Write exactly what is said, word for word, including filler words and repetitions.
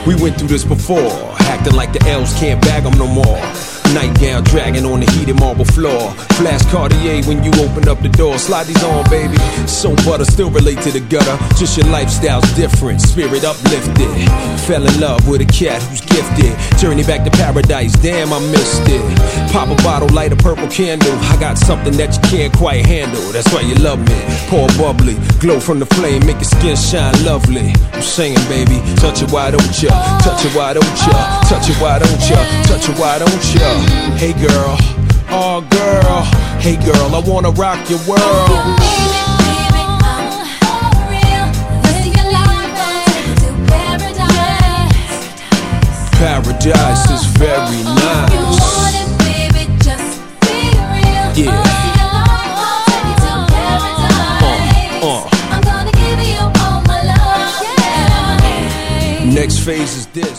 We went through this before, acting like the L's can't bag them no more. Nightgown dragging on the heated marble floor. Flash Cartier when you open up the door. Slide these on, baby. So butter, still relate to the gutter. Just your lifestyle's different, spirit uplifted. Fell in love with a cat who's gifted. Journey back to paradise, damn I missed it. Pop a bottle, light a purple candle. I got something that you can't quite handle. That's why you love me. Pour bubbly, glow from the flame, make your skin shine lovely. I'm singing, baby, touch it, why don't ya? Touch it, why don't ya? Touch it, why don't ya? Touch it, why don't ya? Hey girl, oh girl, hey girl, I wanna rock your world. Paradise is very nice. Yeah. Uh, uh. Next phase is this.